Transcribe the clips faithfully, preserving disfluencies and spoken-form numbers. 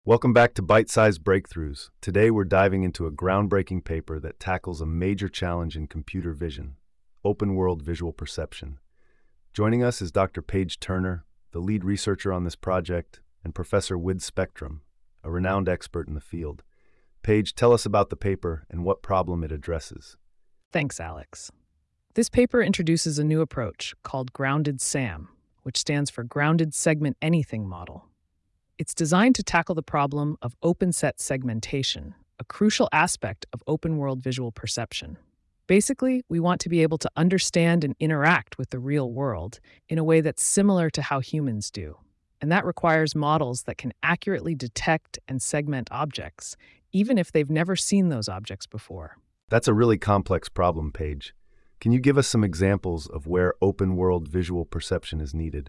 Welcome back to Bite-Sized Breakthroughs. Today we're diving into a groundbreaking paper that tackles a major challenge in computer vision, open-world visual perception. Joining us is Doctor Paige Turner, the lead researcher on this project, and Professor Wid Spektrum, a renowned expert in the field. Paige, tell us about the paper and what problem it addresses. Thanks, Alex. This paper introduces a new approach called Grounded SAM, which stands for Grounded Segment Anything Model. It's designed to tackle the problem of open-set segmentation, a crucial aspect of open-world visual perception. Basically, we want to be able to understand and interact with the real world in a way that's similar to how humans do. And that requires models that can accurately detect and segment objects, even if they've never seen those objects before. That's a really complex problem, Paige. Can you give us some examples of where open-world visual perception is needed?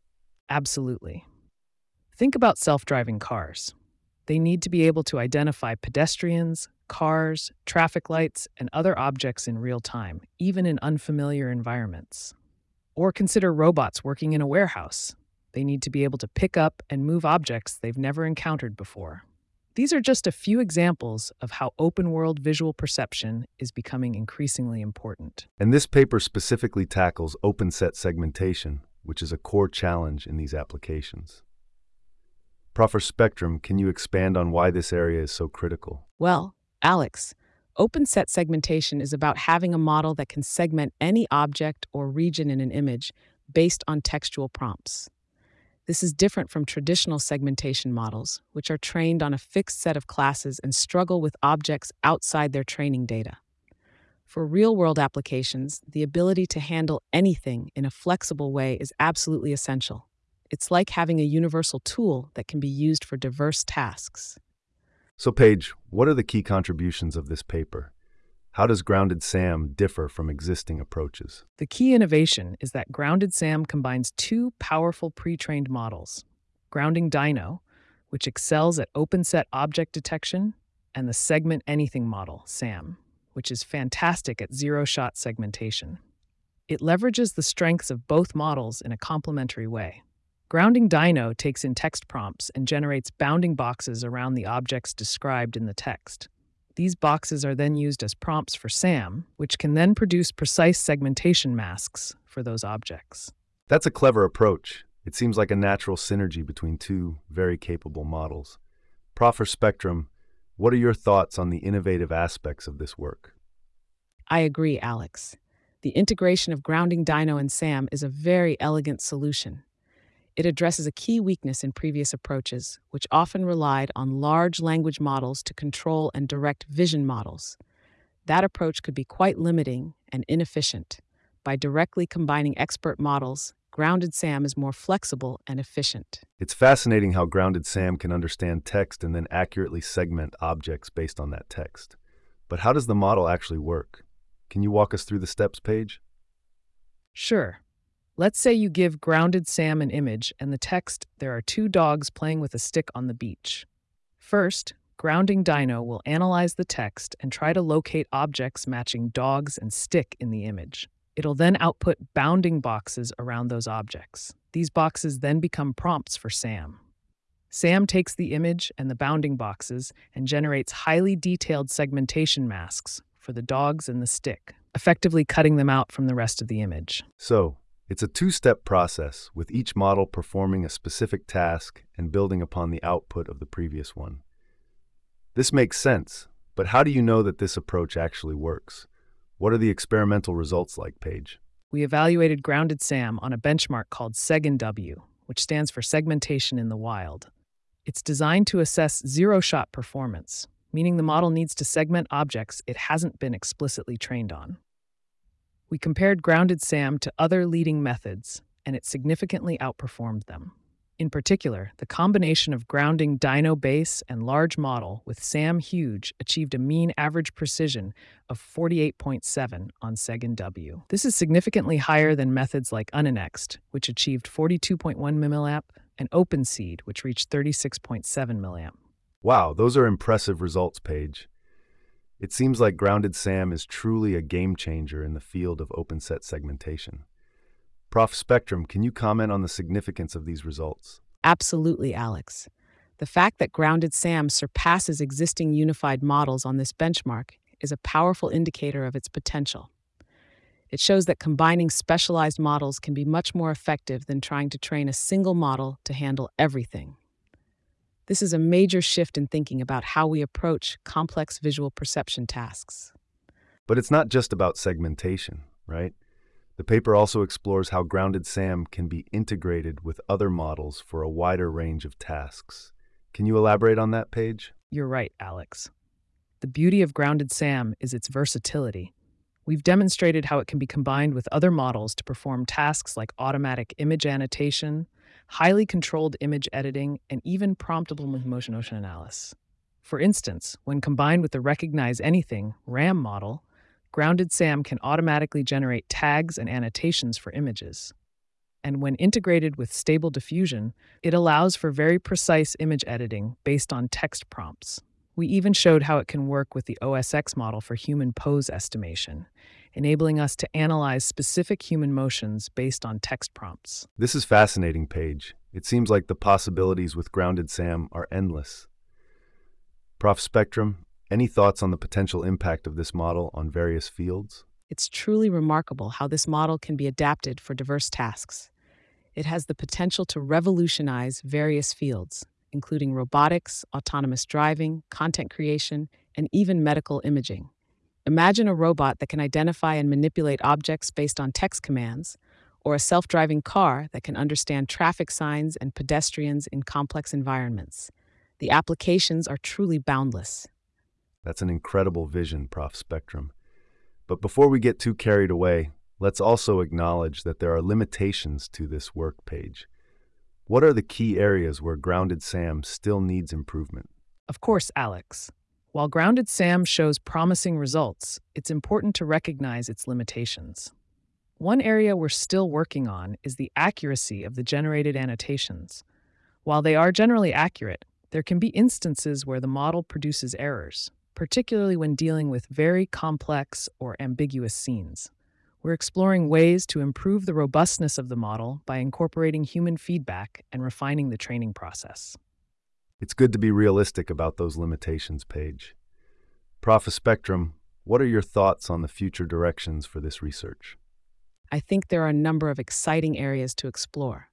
Absolutely. Think about self-driving cars. They need to be able to identify pedestrians, cars, traffic lights, and other objects in real time, even in unfamiliar environments. Or consider robots working in a warehouse. They need to be able to pick up and move objects they've never encountered before. These are just a few examples of how open-world visual perception is becoming increasingly important. And this paper specifically tackles open-set segmentation, which is a core challenge in these applications. Professor Spektrum, can you expand on why this area is so critical? Well, Alex, open-set segmentation is about having a model that can segment any object or region in an image based on textual prompts. This is different from traditional segmentation models, which are trained on a fixed set of classes and struggle with objects outside their training data. For real-world applications, the ability to handle anything in a flexible way is absolutely essential. It's like having a universal tool that can be used for diverse tasks. So, Paige, what are the key contributions of this paper? How does Grounded SAM differ from existing approaches? The key innovation is that Grounded SAM combines two powerful pre-trained models, Grounding Dino, which excels at open-set object detection, and the Segment Anything model, SAM, which is fantastic at zero-shot segmentation. It leverages the strengths of both models in a complementary way. Grounding Dino takes in text prompts and generates bounding boxes around the objects described in the text. These boxes are then used as prompts for SAM, which can then produce precise segmentation masks for those objects. That's a clever approach. It seems like a natural synergy between two very capable models. Professor Spektrum, what are your thoughts on the innovative aspects of this work? I agree, Alex. The integration of Grounding Dino and SAM is a very elegant solution. It addresses a key weakness in previous approaches, which often relied on large language models to control and direct vision models. That approach could be quite limiting and inefficient. By directly combining expert models, Grounded SAM is more flexible and efficient. It's fascinating how Grounded SAM can understand text and then accurately segment objects based on that text. But how does the model actually work? Can you walk us through the steps, Paige? Sure. Let's say you give Grounded SAM an image and the text, "There are two dogs playing with a stick on the beach." First, Grounding Dino will analyze the text and try to locate objects matching dogs and stick in the image. It'll then output bounding boxes around those objects. These boxes then become prompts for SAM. SAM takes the image and the bounding boxes and generates highly detailed segmentation masks for the dogs and the stick, effectively cutting them out from the rest of the image. So, it's a two-step process, with each model performing a specific task and building upon the output of the previous one. This makes sense, but how do you know that this approach actually works? What are the experimental results like, Paige? We evaluated Grounded SAM on a benchmark called SegNW, which stands for Segmentation in the Wild. It's designed to assess zero-shot performance, meaning the model needs to segment objects it hasn't been explicitly trained on. We compared Grounded SAM to other leading methods, and it significantly outperformed them. In particular, the combination of Grounding Dino base and large model with SAM Huge achieved a mean average precision of forty-eight point seven on SegNW. This is significantly higher than methods like Unannexed, which achieved forty-two point one milliamp, and OpenSeed, which reached thirty-six point seven milliamp. Wow, those are impressive results, Paige. It seems like Grounded SAM is truly a game changer in the field of open-set segmentation. Professor Spektrum, can you comment on the significance of these results? Absolutely, Alex. The fact that Grounded SAM surpasses existing unified models on this benchmark is a powerful indicator of its potential. It shows that combining specialized models can be much more effective than trying to train a single model to handle everything. This is a major shift in thinking about how we approach complex visual perception tasks. But it's not just about segmentation, right? The paper also explores how Grounded SAM can be integrated with other models for a wider range of tasks. Can you elaborate on that, Paige? You're right, Alex. The beauty of Grounded SAM is its versatility. We've demonstrated how it can be combined with other models to perform tasks like automatic image annotation, highly controlled image editing, and even promptable motion analysis. For instance, when combined with the Recognize Anything RAM model, Grounded SAM can automatically generate tags and annotations for images. And when integrated with Stable Diffusion, it allows for very precise image editing based on text prompts. We even showed how it can work with the O S X model for human pose estimation, enabling us to analyze specific human motions based on text prompts. This is fascinating, Paige. It seems like the possibilities with Grounded SAM are endless. Professor Spectrum, any thoughts on the potential impact of this model on various fields? It's truly remarkable how this model can be adapted for diverse tasks. It has the potential to revolutionize various fields, including robotics, autonomous driving, content creation, and even medical imaging. Imagine a robot that can identify and manipulate objects based on text commands, or a self-driving car that can understand traffic signs and pedestrians in complex environments. The applications are truly boundless. That's an incredible vision, Professor Spectrum. But before we get too carried away, let's also acknowledge that there are limitations to this work, Paige. What are the key areas where Grounded SAM still needs improvement? Of course, Alex. While Grounded SAM shows promising results, it's important to recognize its limitations. One area we're still working on is the accuracy of the generated annotations. While they are generally accurate, there can be instances where the model produces errors, particularly when dealing with very complex or ambiguous scenes. We're exploring ways to improve the robustness of the model by incorporating human feedback and refining the training process. It's good to be realistic about those limitations, Paige. Professor Spectrum, what are your thoughts on the future directions for this research? I think there are a number of exciting areas to explore.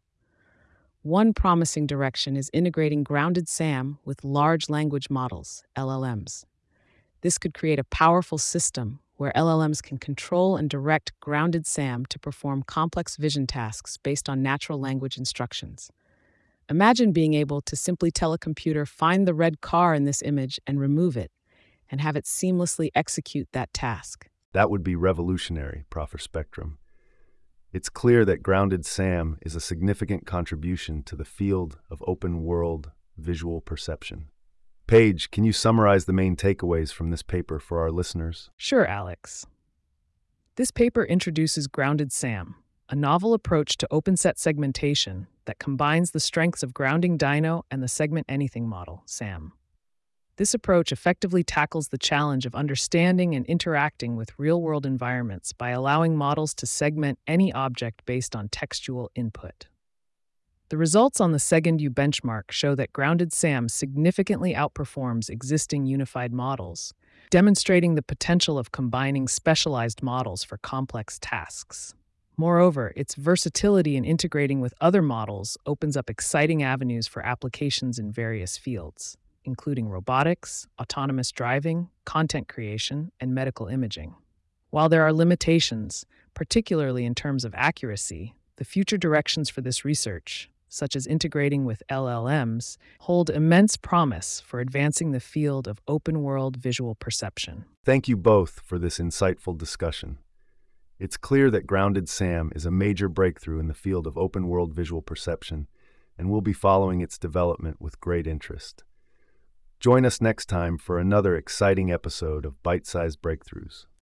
One promising direction is integrating Grounded SAM with large language models, L L Ms. This could create a powerful system where L L Ms can control and direct Grounded SAM to perform complex vision tasks based on natural language instructions. Imagine being able to simply tell a computer, find the red car in this image and remove it, and have it seamlessly execute that task. That would be revolutionary, Professor Spectrum. It's clear that Grounded SAM is a significant contribution to the field of open-world visual perception. Paige, can you summarize the main takeaways from this paper for our listeners? Sure, Alex. This paper introduces Grounded SAM, a novel approach to open-set segmentation that combines the strengths of Grounding Dino and the Segment Anything model, SAM. This approach effectively tackles the challenge of understanding and interacting with real-world environments by allowing models to segment any object based on textual input. The results on the SegNDU benchmark show that Grounded SAM significantly outperforms existing unified models, demonstrating the potential of combining specialized models for complex tasks. Moreover, its versatility in integrating with other models opens up exciting avenues for applications in various fields, including robotics, autonomous driving, content creation, and medical imaging. While there are limitations, particularly in terms of accuracy, the future directions for this research, such as integrating with L L Ms, hold immense promise for advancing the field of open-world visual perception. Thank you both for this insightful discussion. It's clear that Grounded SAM is a major breakthrough in the field of open-world visual perception, and we'll be following its development with great interest. Join us next time for another exciting episode of Bite-Sized Breakthroughs.